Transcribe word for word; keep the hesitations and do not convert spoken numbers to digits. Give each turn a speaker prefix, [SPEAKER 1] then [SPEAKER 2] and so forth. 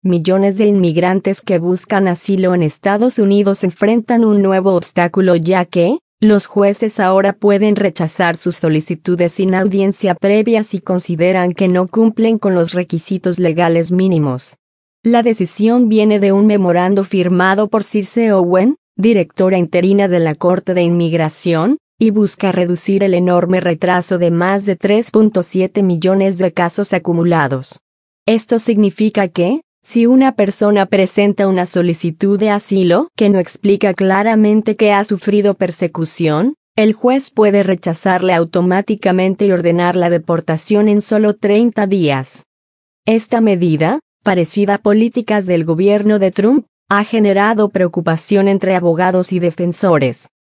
[SPEAKER 1] millones de inmigrantes que buscan asilo en Estados Unidos enfrentan un nuevo obstáculo ya que, los jueces ahora pueden rechazar sus solicitudes sin audiencia previa si consideran que no cumplen con los requisitos legales mínimos. La decisión viene de un memorando firmado por Circe Owen, directora interina de la Corte de Inmigración, y busca reducir el enorme retraso de más de tres punto siete millones de casos acumulados. Esto significa que, si una persona presenta una solicitud de asilo que no explica claramente que ha sufrido persecución, el juez puede rechazarle automáticamente y ordenar la deportación en solo treinta días. Esta medida, parecida a políticas del gobierno de Trump, ha generado preocupación entre abogados y defensores.